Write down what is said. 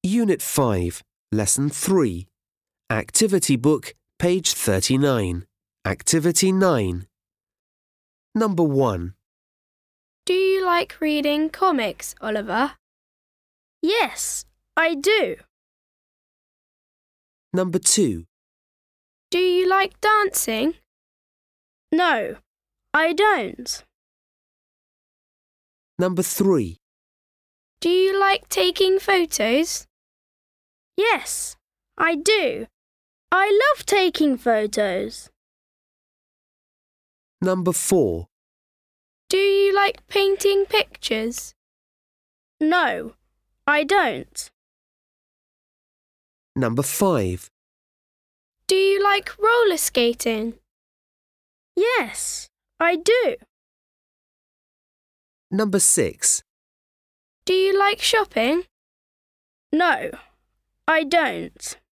Unit 5, Lesson 3. Activity Book, page 39. Activity 9. Number 1. Do you like reading comics, Oliver? Yes, I do. Number 2. Do you like dancing? No, I don't. Number 3. Do you like taking photos? Yes, I do. I love taking photos. Number 4. Do you like painting pictures? No, I don't. Number 5. Do you like roller skating? Yes, I do. Number 6. Do you like shopping? No, I don't.